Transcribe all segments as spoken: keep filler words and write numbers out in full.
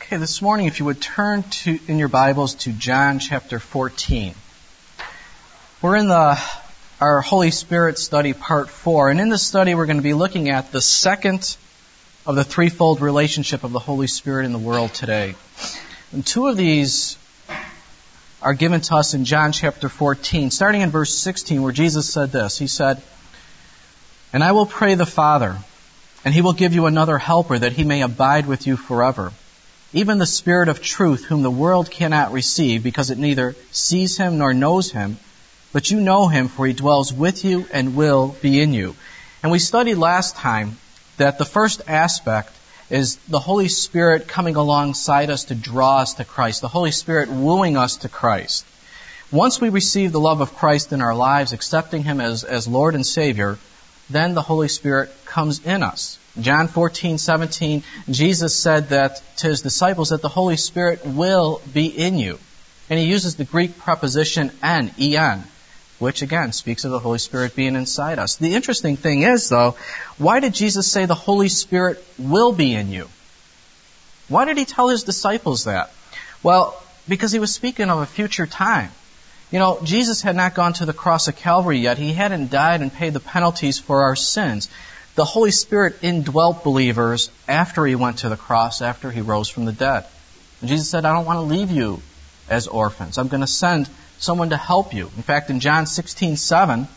Okay, this morning, if you would turn to in your Bibles to John chapter fourteen. We're in the our Holy Spirit study, part four, and in this study we're going to be looking at the second of the threefold relationship of the Holy Spirit in the world today. And two of these are given to us in John chapter fourteen, starting in verse sixteen, where Jesus said this. He said, "And I will pray the Father, and He will give you another helper, that He may abide with you forever. Even the Spirit of truth, whom the world cannot receive, because it neither sees Him nor knows Him, but you know Him, for He dwells with you and will be in you." And we studied last time that the first aspect is the Holy Spirit coming alongside us to draw us to Christ, the Holy Spirit wooing us to Christ. Once we receive the love of Christ in our lives, accepting Him as, as Lord and Savior, then the Holy Spirit comes in us. John fourteen seventeen, Jesus said that to His disciples that the Holy Spirit will be in you. And He uses the Greek preposition en, en, which again speaks of the Holy Spirit being inside us. The interesting thing is, though, why did Jesus say the Holy Spirit will be in you? Why did He tell His disciples that? Well, because He was speaking of a future time. You know, Jesus had not gone to the cross of Calvary yet. He hadn't died and paid the penalties for our sins. The Holy Spirit indwelt believers after He went to the cross, after He rose from the dead. And Jesus said, "I don't want to leave you as orphans. I'm going to send someone to help you." In fact, in John sixteen seven,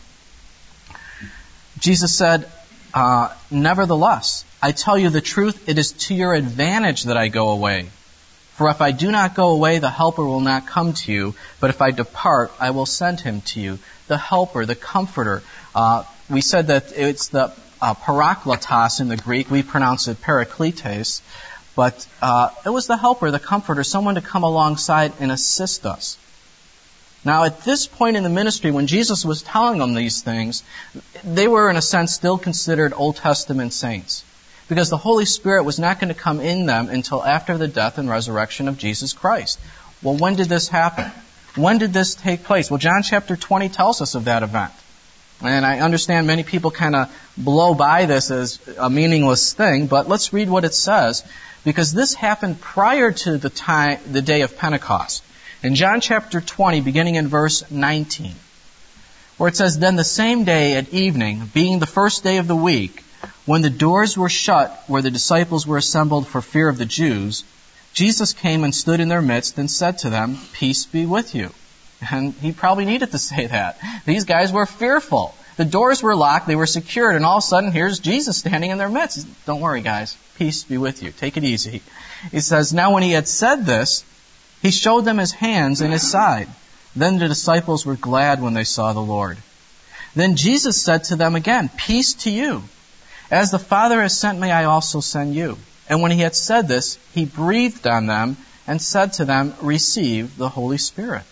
Jesus said, uh, "Nevertheless, I tell you the truth, it is to your advantage that I go away. For if I do not go away, the Helper will not come to you. But if I depart, I will send Him to you." The Helper, the Comforter. Uh, we said that it's the uh, parakletos in the Greek. We pronounce it parakletes. But uh, it was the Helper, the Comforter, someone to come alongside and assist us. Now, at this point in the ministry, when Jesus was telling them these things, they were, in a sense, still considered Old Testament saints. Because the Holy Spirit was not going to come in them until after the death and resurrection of Jesus Christ. Well, when did this happen? When did this take place? Well, John chapter twenty tells us of that event. And I understand many people kind of blow by this as a meaningless thing, but let's read what it says, because this happened prior to the time, the day of Pentecost. In John chapter twenty, beginning in verse nineteen, where it says, "Then the same day at evening, being the first day of the week, when the doors were shut where the disciples were assembled for fear of the Jews, Jesus came and stood in their midst and said to them, 'Peace be with you.'" And He probably needed to say that. These guys were fearful. The doors were locked, they were secured, and all of a sudden here's Jesus standing in their midst. "Don't worry, guys. Peace be with you. Take it easy." He says, "Now when He had said this, He showed them His hands and His side. Then the disciples were glad when they saw the Lord. Then Jesus said to them again, 'Peace to you. As the Father has sent me, I also send you.' And when He had said this, He breathed on them and said to them, 'Receive the Holy Spirit.'"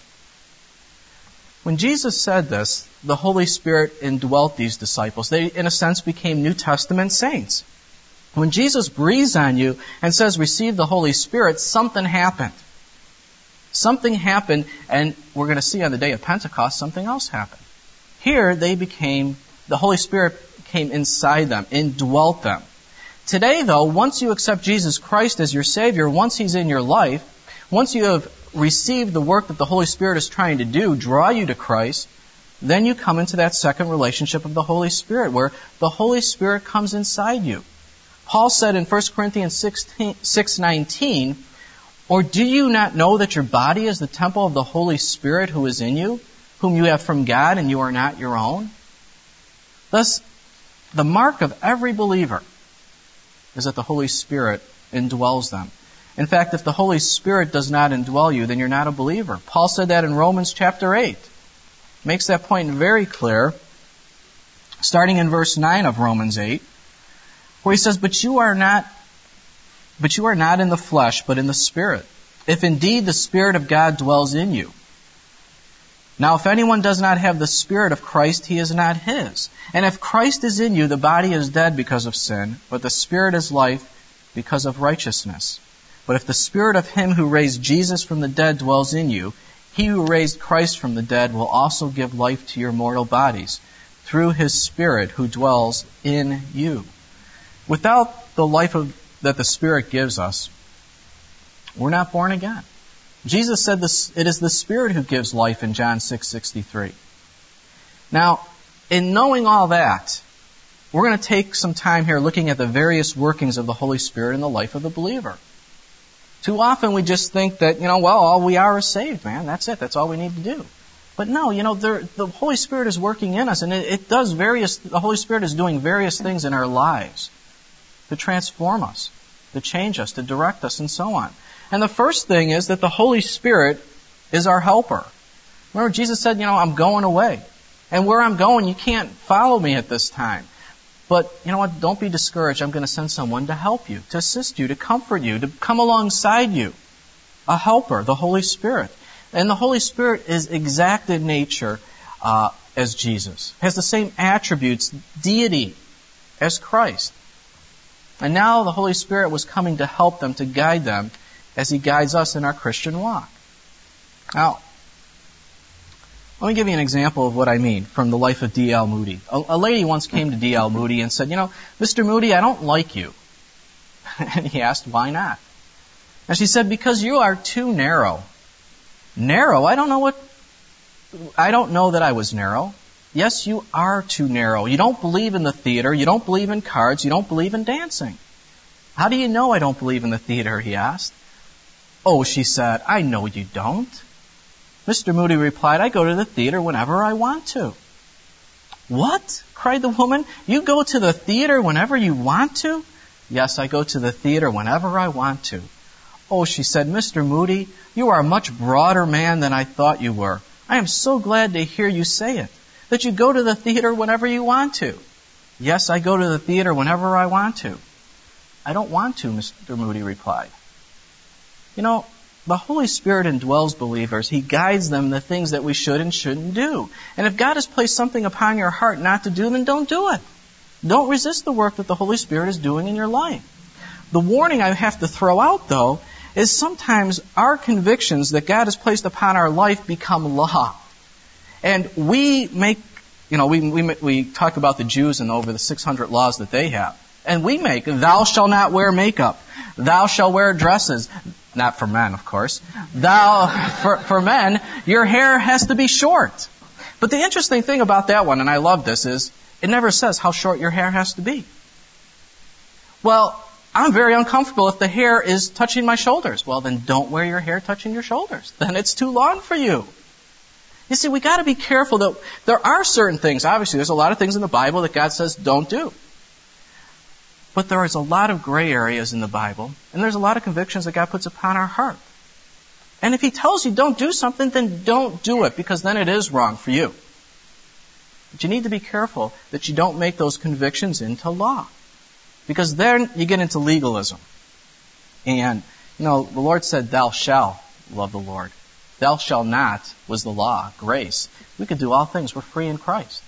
When Jesus said this, the Holy Spirit indwelt these disciples. They, in a sense, became New Testament saints. When Jesus breathes on you and says, "Receive the Holy Spirit," something happened. Something happened, and we're going to see on the day of Pentecost, something else happened. Here, they became, the Holy Spirit came inside them, indwelt them. Today, though, once you accept Jesus Christ as your Savior, once He's in your life, once you have received the work that the Holy Spirit is trying to do, draw you to Christ, then you come into that second relationship of the Holy Spirit, where the Holy Spirit comes inside you. Paul said in First Corinthians six nineteen, "Or do you not know that your body is the temple of the Holy Spirit who is in you, whom you have from God, and you are not your own?" Thus, the mark of every believer is that the Holy Spirit indwells them. In fact, if the Holy Spirit does not indwell you, then you're not a believer. Paul said that in Romans chapter eight. Makes that point very clear, starting in verse nine of Romans eight, where he says, But you are not But you are not in the flesh, but in the Spirit, if indeed the Spirit of God dwells in you. Now, if anyone does not have the Spirit of Christ, he is not His. And if Christ is in you, the body is dead because of sin, but the Spirit is life because of righteousness. But if the Spirit of Him who raised Jesus from the dead dwells in you, He who raised Christ from the dead will also give life to your mortal bodies through His Spirit who dwells in you. Without the life of, that the Spirit gives us, We're not born again. Jesus said this, it is the Spirit who gives life in John six sixty-three. Now, in knowing all that, we're going to take some time here looking at the various workings of the Holy Spirit in the life of the believer. Too often we just think that, you know, well, all we are is saved, man. That's it. That's all we need to do. But no, you know, there, the Holy Spirit is working in us, and it, it does various, the Holy Spirit is doing various things in our lives to transform us, to change us, to direct us, and so on. And the first thing is that the Holy Spirit is our helper. Remember, Jesus said, you know, I'm going away. And where I'm going, you can't follow me at this time. But, you know what, don't be discouraged. I'm going to send someone to help you, to assist you, to comfort you, to come alongside you. A helper, the Holy Spirit. And the Holy Spirit is exact in nature uh, as Jesus. Has the same attributes, deity, as Christ. And now the Holy Spirit was coming to help them, to guide them, as He guides us in our Christian walk. Now, let me give you an example of what I mean from the life of D L Moody. A, a lady once came to D L Moody and said, you know, Mister Moody, I don't like you. And he asked, why not? And she said, because you are too narrow. Narrow? I don't know what, I don't know that I was narrow. Yes, you are too narrow. You don't believe in the theater. You don't believe in cards. You don't believe in dancing. How do you know I don't believe in the theater? He asked. Oh, she said, I know you don't. Mister Moody replied, I go to the theater whenever I want to. What? Cried the woman. You go to the theater whenever you want to? Yes, I go to the theater whenever I want to. Oh, she said, Mister Moody, you are a much broader man than I thought you were. I am so glad to hear you say it, that you go to the theater whenever you want to. Yes, I go to the theater whenever I want to. I don't want to, Mister Moody replied. You know, the Holy Spirit indwells believers. He guides them in the things that we should and shouldn't do. And if God has placed something upon your heart not to do, then don't do it. Don't resist the work that the Holy Spirit is doing in your life. The warning I have to throw out, though, is sometimes our convictions that God has placed upon our life become law. And we make, you know, we, we, we talk about the Jews and over the six hundred laws that they have. And we make, thou shalt not wear makeup. Thou shalt wear dresses. Not for men, of course. Thou, for, for men, your hair has to be short. But the interesting thing about that one, and I love this, is it never says how short your hair has to be. Well, I'm very uncomfortable if the hair is touching my shoulders. Well, then don't wear your hair touching your shoulders. Then it's too long for you. You see, we got to be careful that there are certain things. Obviously, there's a lot of things in the Bible that God says don't do. But there is a lot of gray areas in the Bible, and there's a lot of convictions that God puts upon our heart. And if He tells you don't do something, then don't do it, because then it is wrong for you. But you need to be careful that you don't make those convictions into law, because then you get into legalism. And, you know, the Lord said, thou shalt love the Lord. Thou shalt not was the law, grace. We could do all things. We're free in Christ.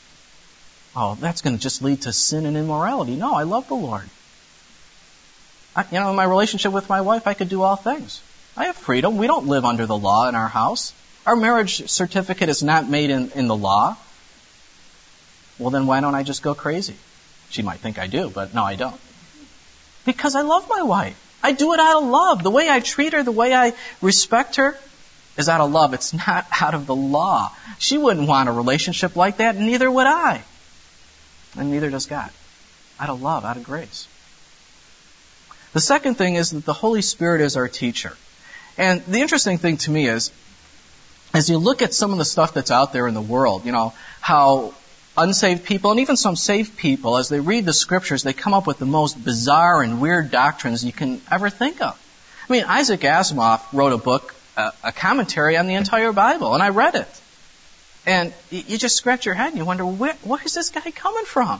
Oh, that's going to just lead to sin and immorality. No, I love the Lord. I, you know, in my relationship with my wife, I could do all things. I have freedom. We don't live under the law in our house. Our marriage certificate is not made in, in the law. Well, then why don't I just go crazy? She might think I do, but no, I don't. Because I love my wife. I do it out of love. The way I treat her, the way I respect her is out of love. It's not out of the law. She wouldn't want a relationship like that, and neither would I. And neither does God. Out of love, out of grace. The second thing is that the Holy Spirit is our teacher. And the interesting thing to me is, as you look at some of the stuff that's out there in the world, you know, how unsaved people, and even some saved people, as they read the Scriptures, they come up with the most bizarre and weird doctrines you can ever think of. I mean, Isaac Asimov wrote a book, a, a commentary on the entire Bible, and I read it. And you just scratch your head and you wonder, where, where is this guy coming from?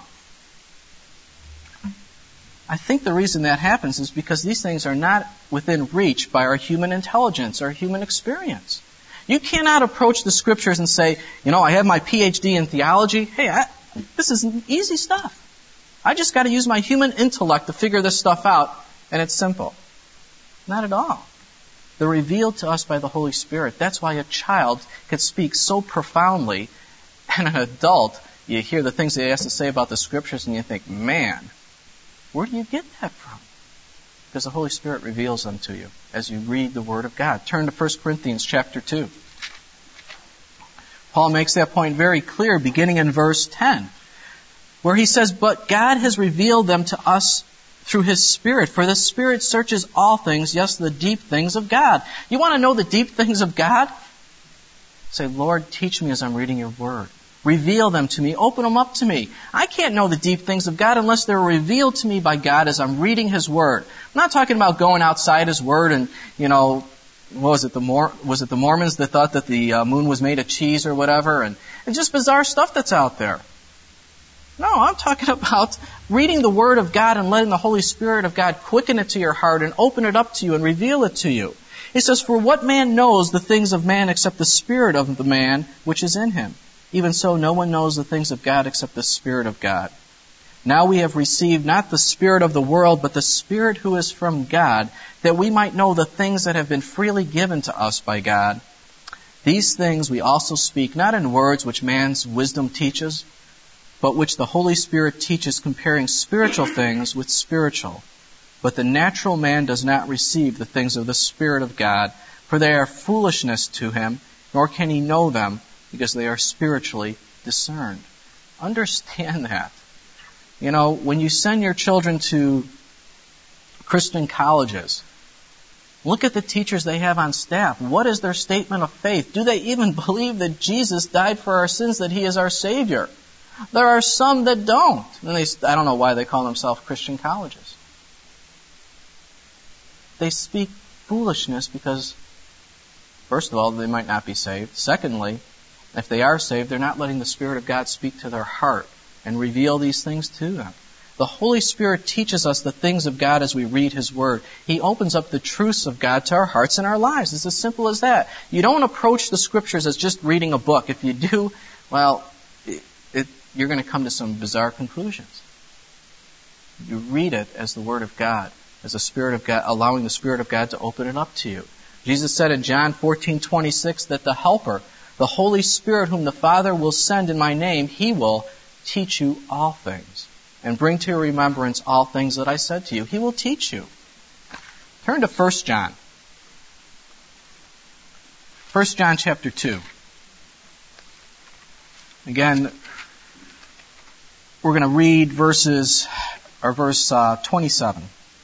I think the reason that happens is because these things are not within reach by our human intelligence, our human experience. You cannot approach the Scriptures and say, you know, I have my P H D in theology. Hey, I, this is easy stuff. I just got to use my human intellect to figure this stuff out, and it's simple. Not at all. They're revealed to us by the Holy Spirit. That's why a child can speak so profoundly, and an adult, you hear the things that he has to say about the Scriptures, and you think, man, where do you get that from? Because the Holy Spirit reveals them to you as you read the Word of God. Turn to First Corinthians chapter two. Paul makes that point very clear beginning in verse ten, where he says, "But God has revealed them to us through His Spirit, for the Spirit searches all things, yes, the deep things of God." You want to know the deep things of God? Say, "Lord, teach me as I'm reading your Word. Reveal them to me. Open them up to me." I can't know the deep things of God unless they're revealed to me by God as I'm reading His Word. I'm not talking about going outside His Word and, you know, what was it, the Mor- was it the Mormons that thought that the uh, moon was made of cheese or whatever, and, and just bizarre stuff that's out there. No, I'm talking about reading the Word of God and letting the Holy Spirit of God quicken it to your heart and open it up to you and reveal it to you. He says, "For what man knows the things of man except the Spirit of the man which is in him? Even so, no one knows the things of God except the Spirit of God. Now we have received not the spirit of the world, but the Spirit who is from God, that we might know the things that have been freely given to us by God. These things we also speak, not in words which man's wisdom teaches, but which the Holy Spirit teaches, comparing spiritual things with spiritual. But the natural man does not receive the things of the Spirit of God, for they are foolishness to him, nor can he know them, because they are spiritually discerned." Understand that. You know, when you send your children to Christian colleges, look at the teachers they have on staff. What is their statement of faith? Do they even believe that Jesus died for our sins, that He is our Savior? There are some that don't. And they, I don't know why they call themselves Christian colleges. They speak foolishness because, first of all, they might not be saved. Secondly, if they are saved, they're not letting the Spirit of God speak to their heart and reveal these things to them. The Holy Spirit teaches us the things of God as we read His Word. He opens up the truths of God to our hearts and our lives. It's as simple as that. You don't approach the Scriptures as just reading a book. If you do, well, it, it, you're going to come to some bizarre conclusions. You read it as the Word of God, as the Spirit of God, allowing the Spirit of God to open it up to you. Jesus said in John fourteen twenty-six that the Helper, the Holy Spirit whom the Father will send in my name, He will teach you all things and bring to your remembrance all things that I said to you. He will teach you. Turn to First John. First John chapter two. Again, we're going to read verses, or verse uh, twenty-seven.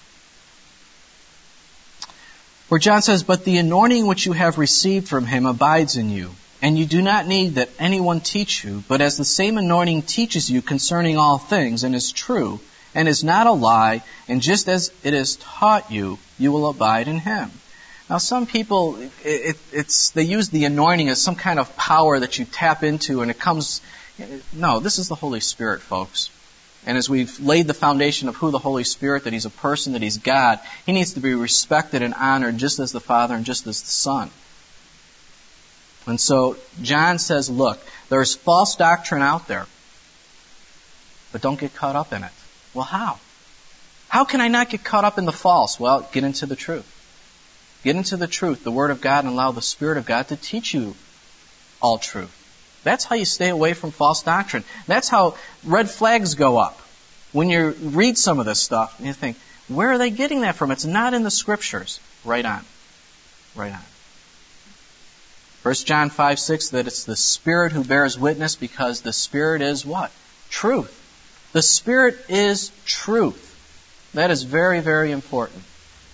Where John says, "But the anointing which you have received from Him abides in you, and you do not need that anyone teach you, but as the same anointing teaches you concerning all things, and is true, and is not a lie, and just as it is taught you, you will abide in Him." Now some people, it, it, it's they use the anointing as some kind of power that you tap into, and it comes... No, this is the Holy Spirit, folks. And as we've laid the foundation of who the Holy Spirit, that He's a person, that He's God, He needs to be respected and honored just as the Father and just as the Son. And so John says, look, there's false doctrine out there, but don't get caught up in it. Well, how? How can I not get caught up in the false? Well, get into the truth. Get into the truth, the Word of God, and allow the Spirit of God to teach you all truth. That's how you stay away from false doctrine. That's how red flags go up. When you read some of this stuff, and you think, where are they getting that from? It's not in the Scriptures. Right on. Right on. First John five six, that it's the Spirit who bears witness, because the Spirit is what? Truth. The Spirit is truth. That is very, very important.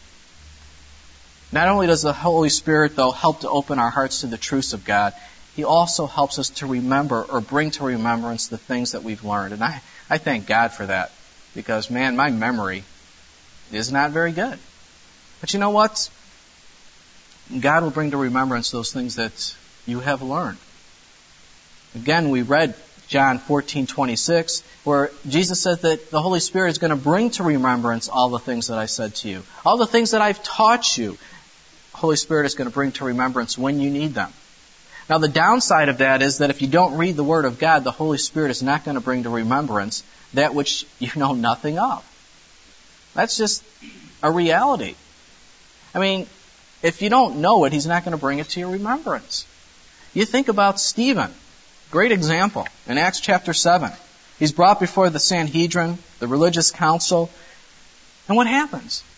Not only does the Holy Spirit, though, help to open our hearts to the truths of God, He also helps us to remember or bring to remembrance the things that we've learned. And I, I thank God for that, because, man, my memory is not very good. But you know what? God will bring to remembrance those things that you have learned. Again, we read John fourteen twenty-six, where Jesus said that the Holy Spirit is going to bring to remembrance all the things that I said to you. All the things that I've taught you, the Holy Spirit is going to bring to remembrance when you need them. Now, the downside of that is that if you don't read the Word of God, the Holy Spirit is not going to bring to remembrance that which you know nothing of. That's just a reality. I mean, if you don't know it, He's not going to bring it to your remembrance. You think about Stephen. Great example. In Acts chapter seven. He's brought before the Sanhedrin, the religious council. And what happens?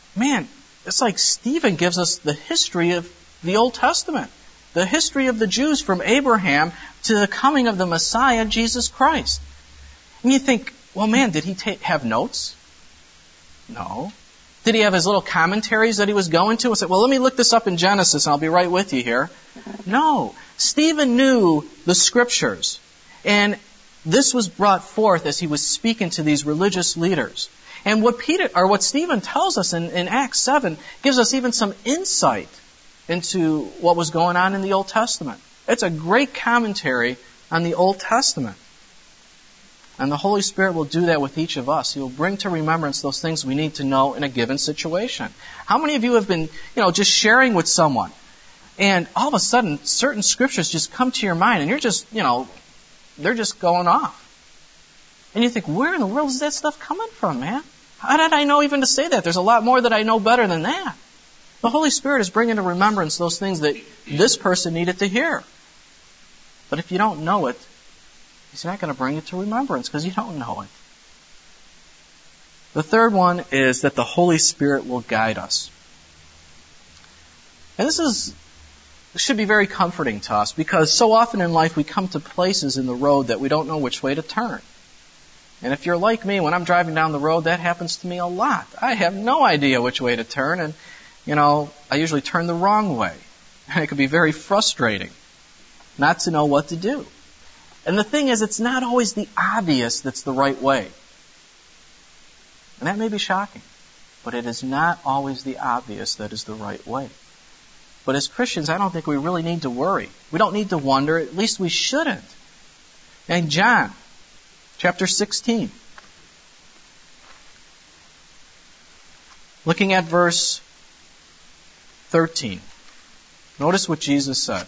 man, it's like Stephen gives us the history of the Old Testament. The history of the Jews from Abraham to the coming of the Messiah, Jesus Christ. And you think, well, man, did he ta- have notes? No. Did he have his little commentaries that he was going to and say, well, let me look this up in Genesis and I'll be right with you here? No. Stephen knew the Scriptures. And this was brought forth as he was speaking to these religious leaders. And what Peter, or what Stephen tells us in, in Acts seven gives us even some insight into what was going on in the Old Testament. It's a great commentary on the Old Testament. And the Holy Spirit will do that with each of us. He will bring to remembrance those things we need to know in a given situation. How many of you have been, you know, just sharing with someone, and all of a sudden certain scriptures just come to your mind, and you're just, you know, they're just going off. And you think, where in the world is that stuff coming from, man? How did I know even to say that? There's a lot more that I know better than that. The Holy Spirit is bringing to remembrance those things that this person needed to hear. But if you don't know it, He's not going to bring it to remembrance because you don't know it. The third one is that the Holy Spirit will guide us. And this is this should be very comforting to us because so often in life we come to places in the road that we don't know which way to turn. And if you're like me, when I'm driving down the road, that happens to me a lot. I have no idea which way to turn, and, you know, I usually turn the wrong way. And it can be very frustrating not to know what to do. And the thing is, it's not always the obvious that's the right way. And that may be shocking, but it is not always the obvious that is the right way. But as Christians, I don't think we really need to worry. We don't need to wonder. At least we shouldn't. And John, chapter sixteen. Looking at verse thirteen. Notice what Jesus said.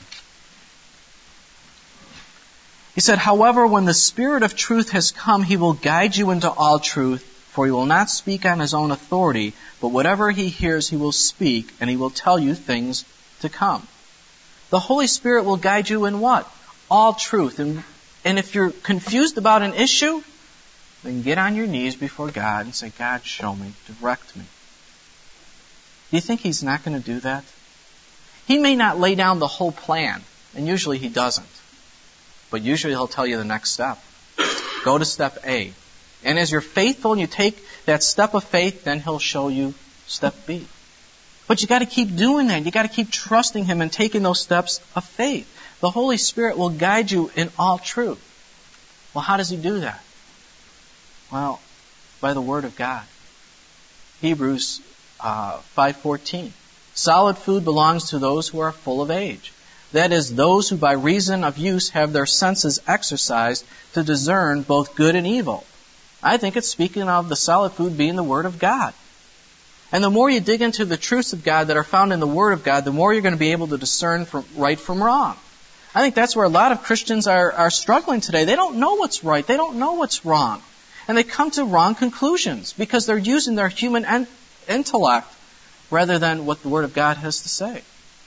He said, however, when the Spirit of truth has come, He will guide you into all truth, for He will not speak on His own authority, but whatever He hears He will speak, and He will tell you things to come. The Holy Spirit will guide you in what? All truth. And, and if you're confused about an issue, then get on your knees before God and say, God, show me, direct me. Do you think He's not going to do that? He may not lay down the whole plan, and usually He doesn't. But usually He'll tell you the next step. Go to step A. And as you're faithful and you take that step of faith, then He'll show you step B. But you got to keep doing that. You got to keep trusting Him and taking those steps of faith. The Holy Spirit will guide you in all truth. Well, how does He do that? Well, by the Word of God. Hebrews uh, five fourteen. Solid food belongs to those who are full of age. That is, those who by reason of use have their senses exercised to discern both good and evil. I think it's speaking of the solid food being the Word of God. And the more you dig into the truths of God that are found in the Word of God, the more you're going to be able to discern from right from wrong. I think that's where a lot of Christians are, are struggling today. They don't know what's right. They don't know what's wrong. And they come to wrong conclusions because they're using their human en- intellect rather than what the Word of God has to say.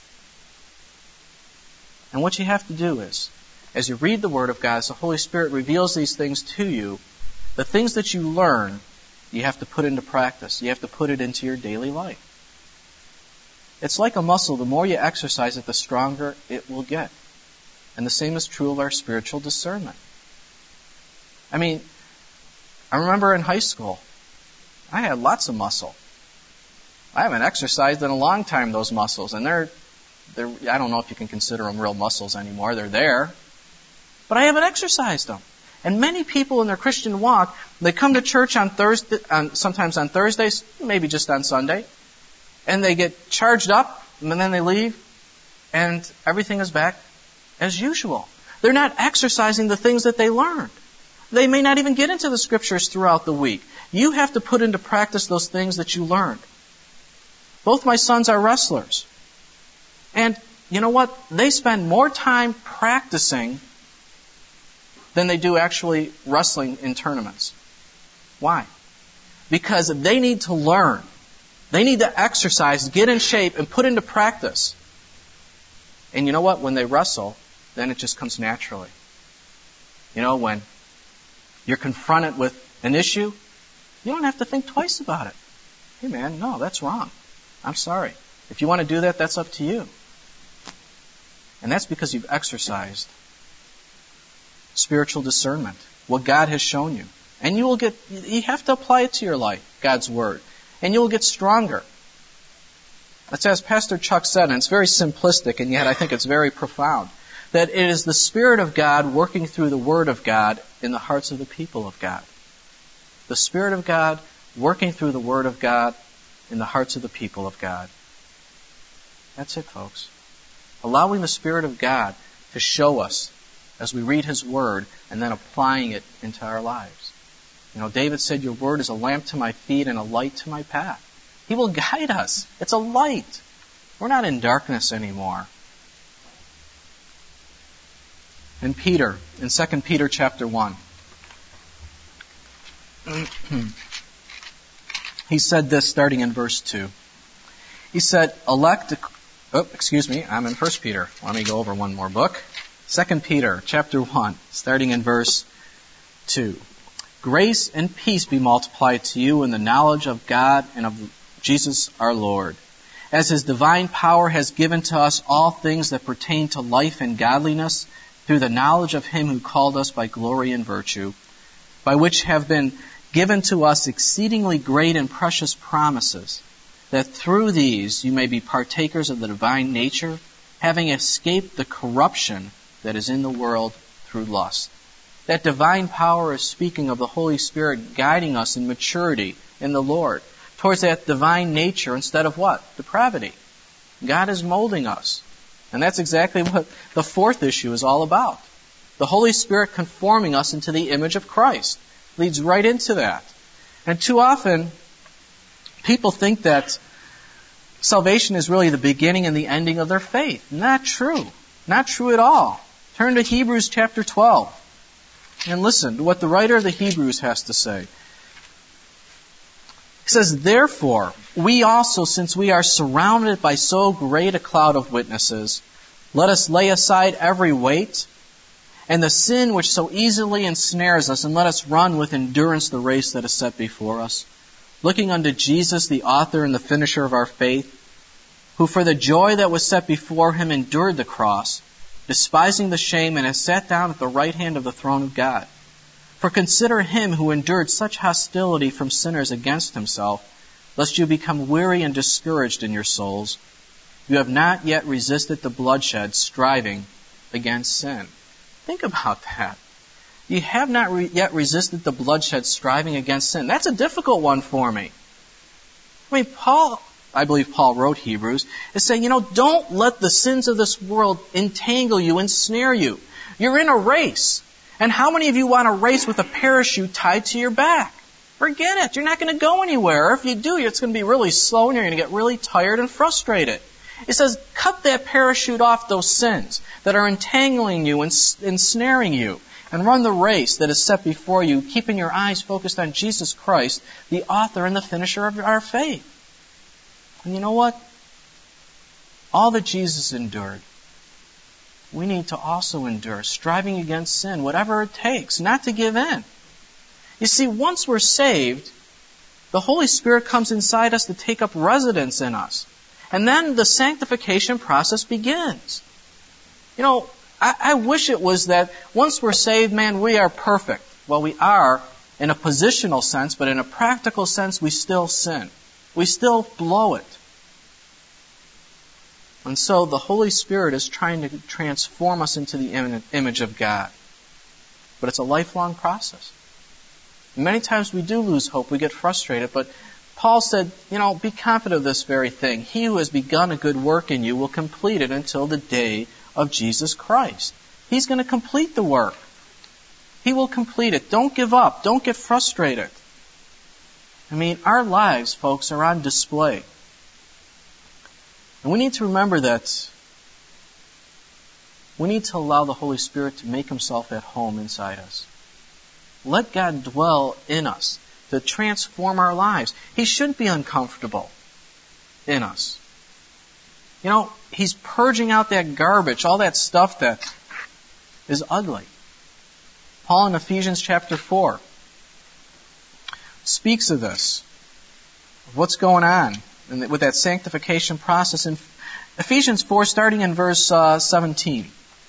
And what you have to do is, as you read the Word of God, as the Holy Spirit reveals these things to you, the things that you learn, you have to put into practice. You have to put it into your daily life. It's like a muscle. The more you exercise it, the stronger it will get. And the same is true of our spiritual discernment. I mean, I remember in high school, I had lots of muscle. I haven't exercised in a long time, those muscles, and they're They're, I don't know if you can consider them real muscles anymore. They're there. But I haven't exercised them. And many people in their Christian walk, they come to church on Thursday, on, sometimes on Thursdays, maybe just on Sunday, and they get charged up, and then they leave, and everything is back as usual. They're not exercising the things that they learned. They may not even get into the Scriptures throughout the week. You have to put into practice those things that you learned. Both my sons are wrestlers. And you know what? They spend more time practicing than they do actually wrestling in tournaments. Why? Because they need to learn. They need to exercise, get in shape, and put into practice. And you know what? When they wrestle, then it just comes naturally. You know, when you're confronted with an issue, you don't have to think twice about it. Hey man, no, that's wrong. I'm sorry. If you want to do that, that's up to you. And that's because you've exercised spiritual discernment, what God has shown you. And you will get, you have to apply it to your life, God's Word. And you will get stronger. That's as Pastor Chuck said, and it's very simplistic, and yet I think it's very profound, that it is the Spirit of God working through the Word of God in the hearts of the people of God. The Spirit of God working through the Word of God in the hearts of the people of God. That's it, folks. Allowing the Spirit of God to show us as we read His Word and then applying it into our lives. You know, David said, your Word is a lamp to my feet and a light to my path. He will guide us. It's a light. We're not in darkness anymore. And Peter, in Second Peter chapter one, he said this starting in verse two. He said, elect, oh, excuse me, I'm in First Peter. Let me go over one more book. Second Peter chapter one, starting in verse two. Grace and peace be multiplied to you in the knowledge of God and of Jesus our Lord, as His divine power has given to us all things that pertain to life and godliness through the knowledge of Him who called us by glory and virtue, by which have been given to us exceedingly great and precious promises, that through these you may be partakers of the divine nature, having escaped the corruption that is in the world through lust. That divine power is speaking of the Holy Spirit guiding us in maturity in the Lord, towards that divine nature instead of what? Depravity. God is molding us. And that's exactly what the fourth issue is all about. The Holy Spirit conforming us into the image of Christ leads right into that. And too often, people think that salvation is really the beginning and the ending of their faith. Not true. Not true at all. Turn to Hebrews chapter twelve and listen to what the writer of the Hebrews has to say. He says, therefore, we also, since we are surrounded by so great a cloud of witnesses, let us lay aside every weight and the sin which so easily ensnares us, and let us run with endurance the race that is set before us, looking unto Jesus, the author and the finisher of our faith, who for the joy that was set before Him endured the cross, despising the shame, and has sat down at the right hand of the throne of God. For consider Him who endured such hostility from sinners against Himself, lest you become weary and discouraged in your souls. You have not yet resisted the bloodshed, striving against sin. Think about that. You have not re- yet resisted the bloodshed, striving against sin. That's a difficult one for me. I mean, Paul, I believe Paul wrote Hebrews, is saying, you know, don't let the sins of this world entangle you, ensnare you. You're in a race. And how many of you want to race with a parachute tied to your back? Forget it. You're not going to go anywhere. If you do, it's going to be really slow and you're going to get really tired and frustrated. It says, cut that parachute off those sins that are entangling you and ensnaring you, and run the race that is set before you, keeping your eyes focused on Jesus Christ, the author and the finisher of our faith. And you know what? All that Jesus endured, we need to also endure, striving against sin, whatever it takes, not to give in. You see, once we're saved, the Holy Spirit comes inside us to take up residence in us. And then the sanctification process begins. You know, I, I wish it was that once we're saved, man, we are perfect. Well, we are in a positional sense, but in a practical sense, we still sin. We still blow it. And so the Holy Spirit is trying to transform us into the image of God. But it's a lifelong process. Many times we do lose hope, we get frustrated, but Paul said, you know, be confident of this very thing. He who has begun a good work in you will complete it until the day of Jesus Christ. He's going to complete the work. He will complete it. Don't give up. Don't get frustrated. I mean, our lives, folks, are on display. And we need to remember that we need to allow the Holy Spirit to make Himself at home inside us. Let God dwell in us to transform our lives. He shouldn't be uncomfortable in us. You know, He's purging out that garbage, all that stuff that is ugly. Paul in Ephesians chapter four speaks of this. what's going on with that sanctification process. In Ephesians four, starting in verse uh, seventeen,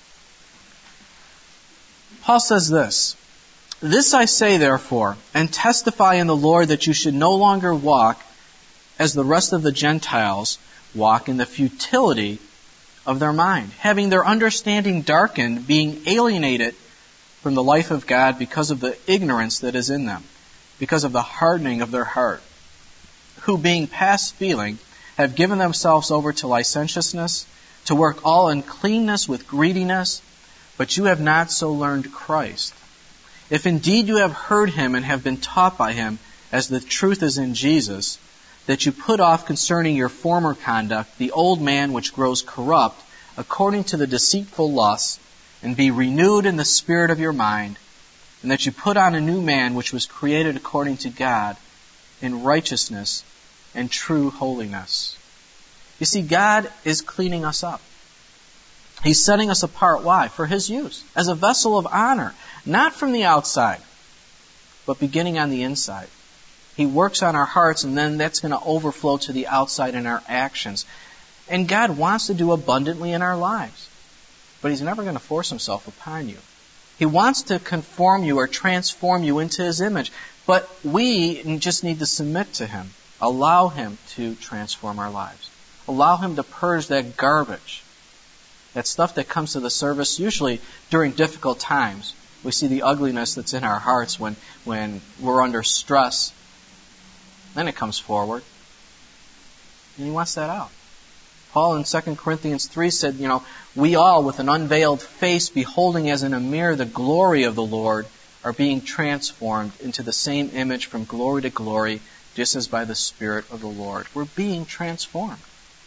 Paul says this, "This I say, therefore, and testify in the Lord, that you should no longer walk as the rest of the Gentiles walk, in the futility of their mind, having their understanding darkened, being alienated from the life of God because of the ignorance that is in them, because of the hardening of their heart, who being past feeling have given themselves over to licentiousness, to work all uncleanness with greediness, but you have not so learned Christ. If indeed you have heard him and have been taught by him, as the truth is in Jesus, that you put off concerning your former conduct the old man which grows corrupt according to the deceitful lusts, and be renewed in the spirit of your mind, and that you put on a new man which was created according to God in righteousness and true holiness." You see, God is cleaning us up. He's setting us apart. Why? For his use, as a vessel of honor, not from the outside, but beginning on the inside. He works on our hearts, and then that's going to overflow to the outside in our actions. And God wants to do abundantly in our lives, but he's never going to force himself upon you. He wants to conform you or transform you into his image, but we just need to submit to him. Allow him to transform our lives. Allow him to purge that garbage, that stuff that comes to the surface usually during difficult times. We see the ugliness that's in our hearts when, when we're under stress. Then it comes forward. And he wants that out. Paul in Second Corinthians three said, you know, we all with an unveiled face, beholding as in a mirror the glory of the Lord, are being transformed into the same image from glory to glory, just as by the Spirit of the Lord. We're being transformed.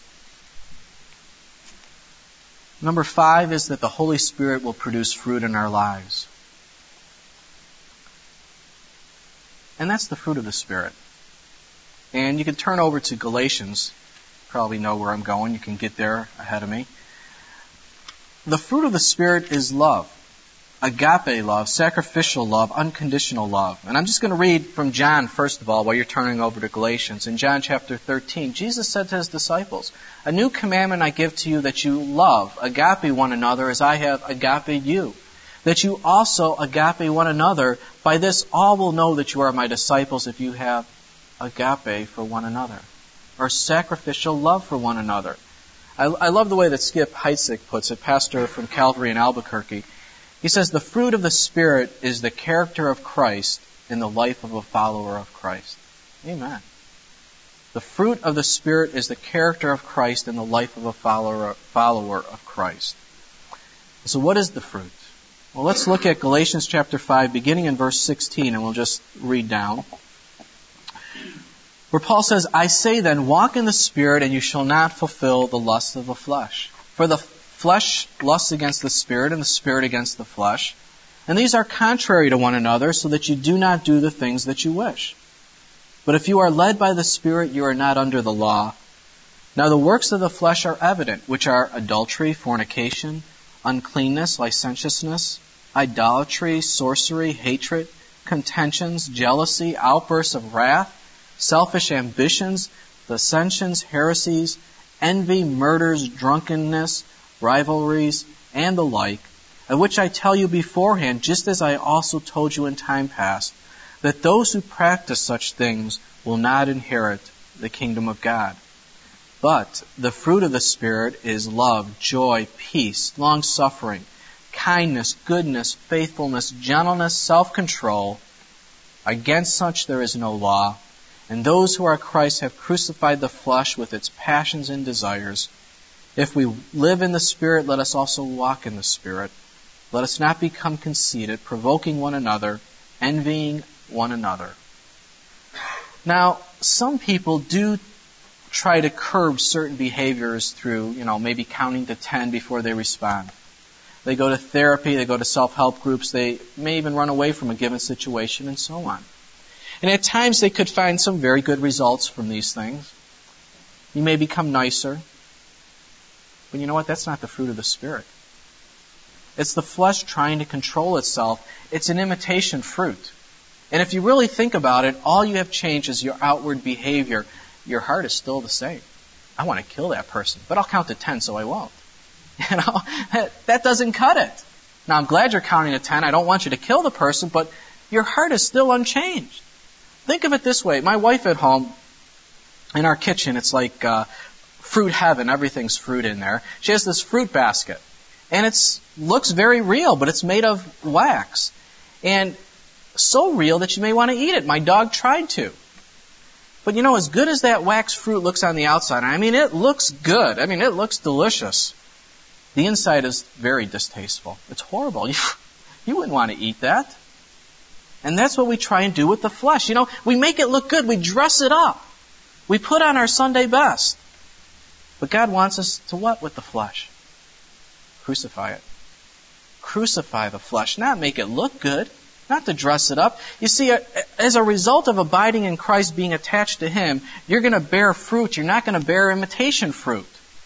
Number five is that the Holy Spirit will produce fruit in our lives. And that's the fruit of the Spirit. And you can turn over to Galatians. You probably know where I'm going. You can get there ahead of me. The fruit of the Spirit is love. Agape love, sacrificial love, unconditional love. And I'm just going to read from John, first of all, while you're turning over to Galatians. In John chapter thirteen, Jesus said to his disciples, "A new commandment I give to you, that you love, agape one another as I have agape you. That you also agape one another. By this all will know that you are my disciples, if you have agape for one another," or sacrificial love for one another. I, I love the way that Skip Heitzig puts it, pastor from Calvary in Albuquerque. He says, the fruit of the Spirit is the character of Christ in the life of a follower of Christ. Amen. The fruit of the Spirit is the character of Christ in the life of a follower, follower of Christ. So what is the fruit? Well, let's look at Galatians chapter five, beginning in verse sixteen, and we'll just read down. Where Paul says, "I say then, walk in the Spirit, and you shall not fulfill the lust of the flesh. For the flesh lusts against the Spirit, and the Spirit against the flesh. And these are contrary to one another, so that you do not do the things that you wish. But if you are led by the Spirit, you are not under the law. Now the works of the flesh are evident, which are adultery, fornication, uncleanness, licentiousness, idolatry, sorcery, hatred, contentions, jealousy, outbursts of wrath, selfish ambitions, dissensions, heresies, envy, murders, drunkenness, rivalries, and the like, of which I tell you beforehand, just as I also told you in time past, that those who practice such things will not inherit the kingdom of God. But the fruit of the Spirit is love, joy, peace, long-suffering, kindness, goodness, faithfulness, gentleness, self-control. Against such there is no law. And those who are Christ have crucified the flesh with its passions and desires. If we live in the Spirit, let us also walk in the Spirit. Let us not become conceited, provoking one another, envying one another." Now, some people do try to curb certain behaviors through, you know, maybe counting to ten before they respond. They go to therapy, they go to self-help groups, they may even run away from a given situation, and so on. And at times they could find some very good results from these things. You may become nicer. But you know what? That's not the fruit of the Spirit. It's the flesh trying to control itself. It's an imitation fruit. And if you really think about it, all you have changed is your outward behavior. your heart is still the same. I want to kill that person, but I'll count to ten so I won't. You know, that doesn't cut it. Now, I'm glad you're counting to ten. I don't want you to kill the person, but your heart is still unchanged. Think of it this way. My wife at home, in our kitchen, it's like uh, fruit heaven. Everything's fruit in there. She has this fruit basket. And it looks very real, but it's made of wax. And so real that you may want to eat it. My dog tried to. But you know, as good as that wax fruit looks on the outside, I mean, it looks good. I mean, it looks delicious. The inside is very distasteful. It's horrible. You, you wouldn't want to eat that. And that's what we try and do with the flesh. You know, we make it look good. We dress it up. We put on our Sunday best. But God wants us to what with the flesh? Crucify it. Crucify the flesh. Not make it look good. Not to dress it up. You see, as a result of abiding in Christ, being attached to Him, you're going to bear fruit. You're not going to bear imitation fruit.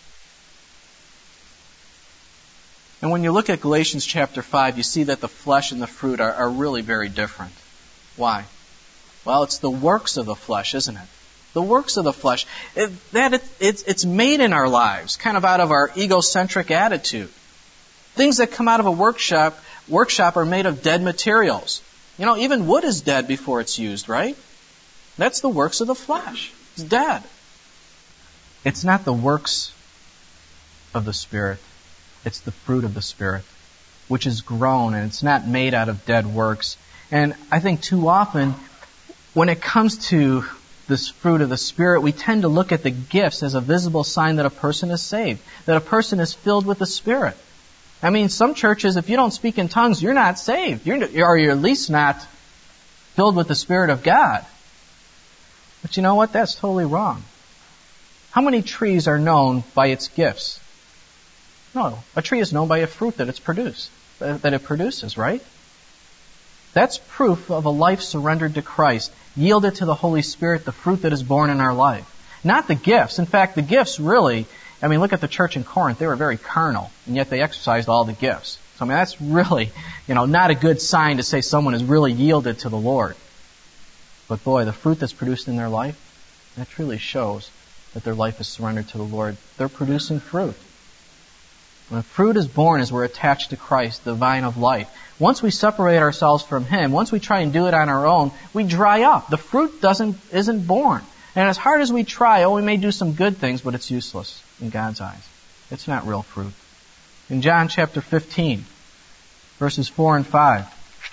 And when you look at Galatians chapter five, you see that the flesh and the fruit are, are really very different. Why? Well, it's the works of the flesh, isn't it? The works of the flesh. It, that it, it's, it's made in our lives, kind of out of our egocentric attitude. Things that come out of a workshop workshop are made of dead materials. You know, even wood is dead before it's used, right? That's the works of the flesh. It's dead. It's not the works of the Spirit. It's the fruit of the Spirit, which is grown, and it's not made out of dead works. And I think too often, when it comes to this fruit of the Spirit, we tend to look at the gifts as a visible sign that a person is saved, that a person is filled with the Spirit. I mean, some churches, if you don't speak in tongues, you're not saved. You're, or you're at least not filled with the Spirit of God. But you know what? That's totally wrong. How many trees are known by its gifts? No. A tree is known by a fruit that it's produced, that it produces, right? That's proof of a life surrendered to Christ, yielded to the Holy Spirit, the fruit that is born in our life. Not the gifts. In fact, the gifts really... I mean, look at the church in Corinth. They were very carnal, and yet they exercised all the gifts. So, I mean, that's really, you know, not a good sign to say someone is really yielded to the Lord. But boy, the fruit that's produced in their life, that truly shows that their life is surrendered to the Lord. They're producing fruit. When fruit is born as we're attached to Christ, the vine of life. Once we separate ourselves from Him, once we try and do it on our own, we dry up. The fruit doesn't isn't born. And as hard as we try, oh, we may do some good things, but it's useless in God's eyes. It's not real fruit. In John chapter fifteen, verses four and five,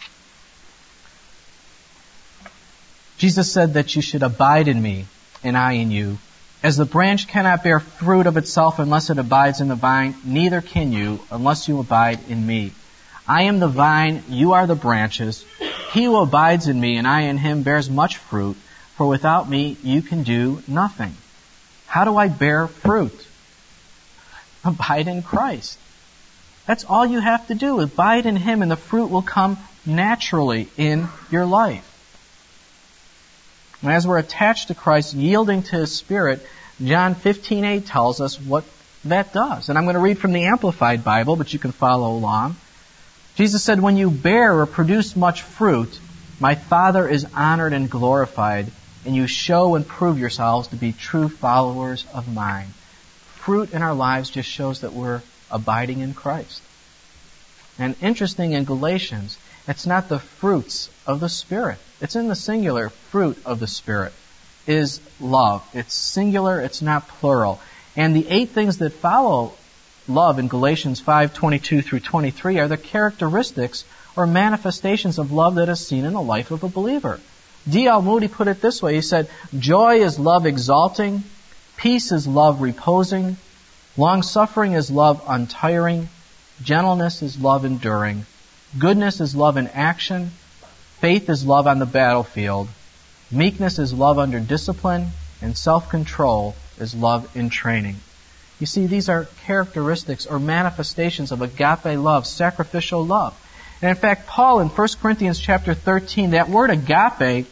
Jesus said that you should abide in me, and I in you. As the branch cannot bear fruit of itself unless it abides in the vine, neither can you unless you abide in me. I am the vine, you are the branches. He who abides in me and I in him bears much fruit, for without me you can do nothing. How do I bear fruit? Abide in Christ. That's all you have to do. Abide in Him and the fruit will come naturally in your life. And as we're attached to Christ, yielding to His Spirit, John fifteen eight tells us what that does. And I'm going to read from the Amplified Bible, but you can follow along. Jesus said, when you bear or produce much fruit, my Father is honored and glorified, and you show and prove yourselves to be true followers of mine. Fruit in our lives just shows that we're abiding in Christ. And interesting in Galatians, it's not the fruits of the Spirit. It's in the singular, fruit of the Spirit is love. It's singular, it's not plural. And the eight things that follow love in Galatians five twenty-two through twenty-three are the characteristics or manifestations of love that is seen in the life of a believer. D L Moody put it this way. He said, joy is love exalting, peace is love reposing, long-suffering is love untiring, gentleness is love enduring, goodness is love in action, faith is love on the battlefield, meekness is love under discipline, and self-control is love in training. You see, these are characteristics or manifestations of agape love, sacrificial love. And in fact, Paul in First Corinthians chapter thirteen, that word agape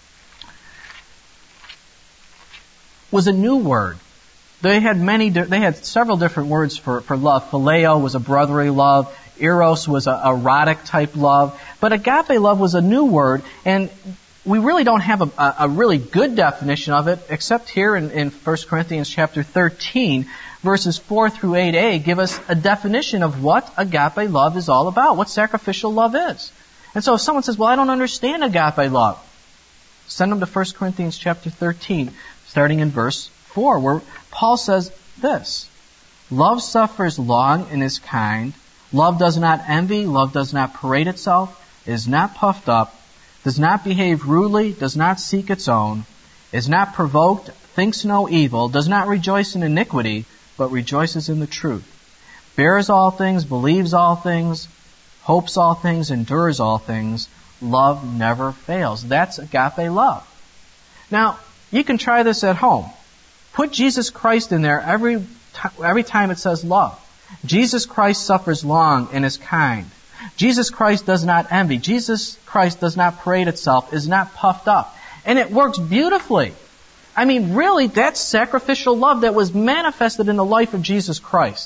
was a new word. They had many. They had several different words for, for love. Phileo was a brotherly love. Eros was a erotic type love. But agape love was a new word, and we really don't have a, a really good definition of it, except here in, in First Corinthians chapter thirteen, verses four through eight a give us a definition of what agape love is all about, what sacrificial love is. And so if someone says, well, I don't understand agape love, send them to First Corinthians chapter thirteen, starting in verse four, where Paul says this: love suffers long and is kind. Love does not envy. Love does not parade itself, is not puffed up, does not behave rudely, does not seek its own, is not provoked, thinks no evil, does not rejoice in iniquity, but rejoices in the truth, bears all things, believes all things, hopes all things, endures all things. Love never fails. That's agape love. Now, you can try this at home. Put Jesus Christ in there every, t- every time it says love. Jesus Christ suffers long and is kind. Jesus Christ does not envy. Jesus Christ does not parade itself, is not puffed up. And it works beautifully. I mean, really, that's sacrificial love that was manifested in the life of Jesus Christ.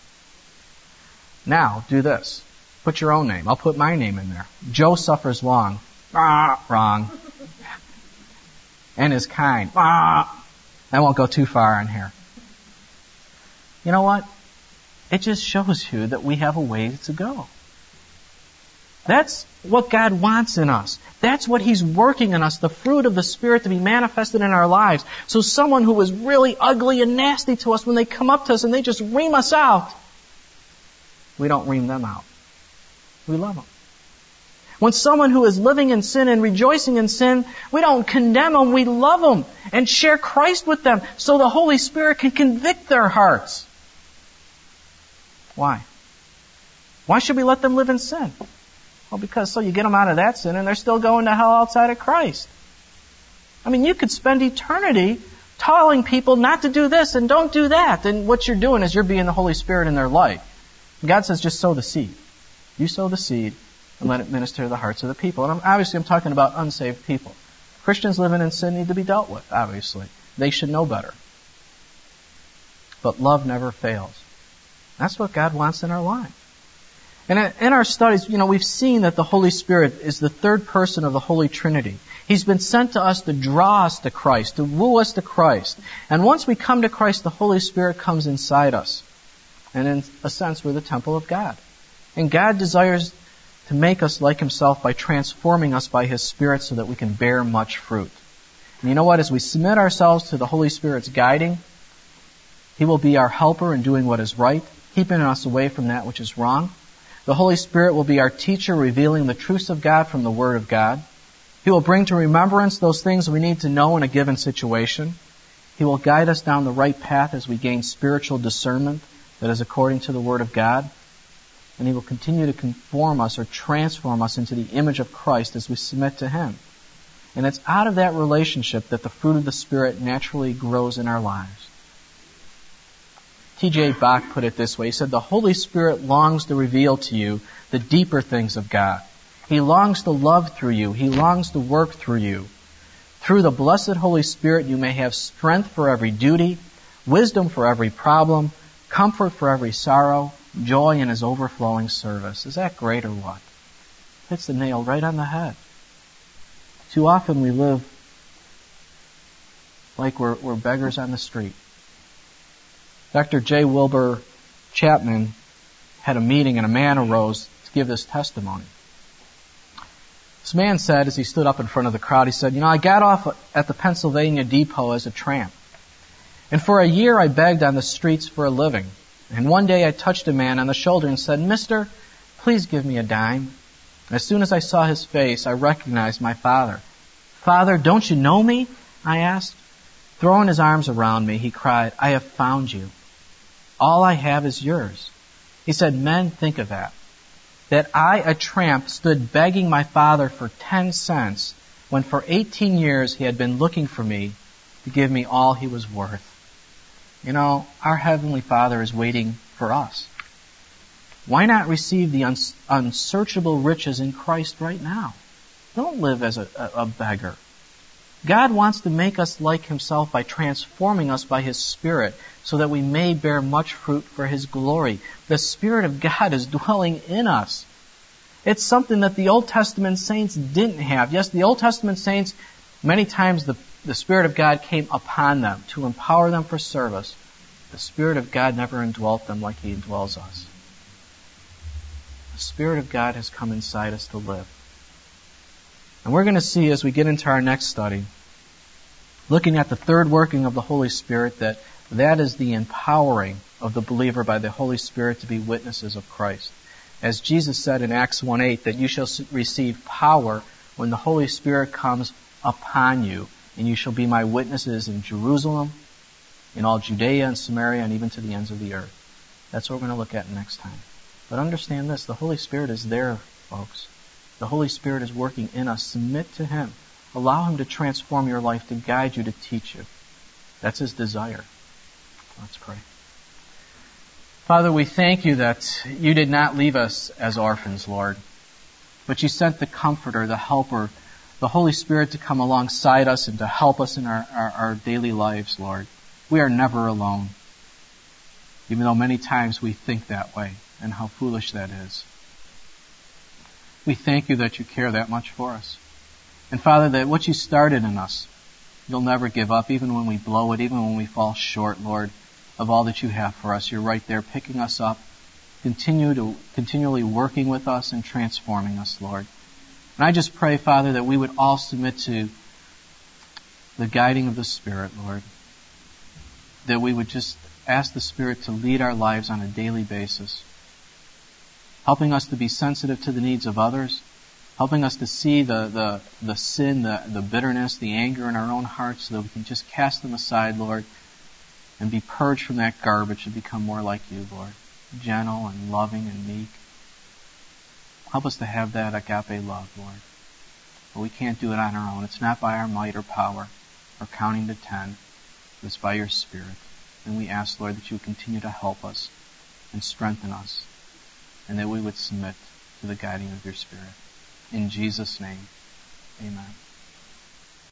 Now, do this. Put your own name. I'll put my name in there. Joe suffers long. Ah, wrong. And is kind. Ah. I won't go too far in here. You know what? It just shows you that we have a ways to go. That's what God wants in us. That's what He's working in us, the fruit of the Spirit to be manifested in our lives. So someone who is really ugly and nasty to us, when they come up to us and they just ream us out, we don't ream them out. We love them. When someone who is living in sin and rejoicing in sin, we don't condemn them, we love them and share Christ with them so the Holy Spirit can convict their hearts. Why? Why should we let them live in sin? Well, because so you get them out of that sin and they're still going to hell outside of Christ. I mean, you could spend eternity telling people not to do this and don't do that. And what you're doing is you're being the Holy Spirit in their life. And God says just sow the seed. You sow the seed and let it minister to the hearts of the people. And I'm, obviously I'm talking about unsaved people. Christians living in sin need to be dealt with, obviously. They should know better. But love never fails. That's what God wants in our life. And in our studies, you know, we've seen that the Holy Spirit is the third person of the Holy Trinity. He's been sent to us to draw us to Christ, to woo us to Christ. And once we come to Christ, the Holy Spirit comes inside us. And in a sense, we're the temple of God. And God desires to make us like Himself by transforming us by His Spirit so that we can bear much fruit. And you know what? As we submit ourselves to the Holy Spirit's guiding, He will be our helper in doing what is right, keeping us away from that which is wrong. The Holy Spirit will be our teacher, revealing the truths of God from the Word of God. He will bring to remembrance those things we need to know in a given situation. He will guide us down the right path as we gain spiritual discernment that is according to the Word of God. And He will continue to conform us or transform us into the image of Christ as we submit to Him. And it's out of that relationship that the fruit of the Spirit naturally grows in our lives. T J Bach put it this way. He said, the Holy Spirit longs to reveal to you the deeper things of God. He longs to love through you. He longs to work through you. Through the blessed Holy Spirit, you may have strength for every duty, wisdom for every problem, comfort for every sorrow, joy in His overflowing service. Is that great or what? Hits the nail right on the head. Too often we live like we're, we're beggars on the street. Doctor J. Wilbur Chapman had a meeting and a man arose to give this testimony. This man said, as he stood up in front of the crowd, he said, you know, I got off at the Pennsylvania depot as a tramp. And for a year I begged on the streets for a living. And one day I touched a man on the shoulder and said, Mister, please give me a dime. And as soon as I saw his face, I recognized my father. Father, don't you know me? I asked. Throwing his arms around me, he cried, I have found you. All I have is yours. He said, men, think of that. That I, a tramp, stood begging my father for ten cents when for eighteen years he had been looking for me to give me all he was worth. You know, our Heavenly Father is waiting for us. Why not receive the uns- unsearchable riches in Christ right now? Don't live as a, a, a beggar. God wants to make us like Himself by transforming us by His Spirit so that we may bear much fruit for His glory. The Spirit of God is dwelling in us. It's something that the Old Testament saints didn't have. Yes, the Old Testament saints, many times the, the Spirit of God came upon them to empower them for service. The Spirit of God never indwelt them like He indwells us. The Spirit of God has come inside us to live. And we're going to see as we get into our next study, looking at the third working of the Holy Spirit, that that is the empowering of the believer by the Holy Spirit to be witnesses of Christ. As Jesus said in Acts one eight, that you shall receive power when the Holy Spirit comes upon you, and you shall be my witnesses in Jerusalem, in all Judea and Samaria, and even to the ends of the earth. That's what we're going to look at next time. But understand this, the Holy Spirit is there, folks. The Holy Spirit is working in us. Submit to Him. Allow Him to transform your life, to guide you, to teach you. That's His desire. Let's pray. Father, we thank You that You did not leave us as orphans, Lord, but You sent the Comforter, the Helper, the Holy Spirit to come alongside us and to help us in our, our, our daily lives, Lord. We are never alone, even though many times we think that way, and how foolish that is. We thank You that You care that much for us. And Father, that what You started in us, You'll never give up, even when we blow it, even when we fall short, Lord, of all that You have for us. You're right there picking us up, continue to, continually working with us and transforming us, Lord. And I just pray, Father, that we would all submit to the guiding of the Spirit, Lord. That we would just ask the Spirit to lead our lives on a daily basis, helping us to be sensitive to the needs of others, helping us to see the, the, the sin, the, the bitterness, the anger in our own hearts so that we can just cast them aside, Lord, and be purged from that garbage and become more like You, Lord, gentle and loving and meek. Help us to have that agape love, Lord. But we can't do it on our own. It's not by our might or power or counting to ten. It's by Your Spirit. And we ask, Lord, that You would continue to help us and strengthen us, and that we would submit to the guiding of Your Spirit. In Jesus' name, amen.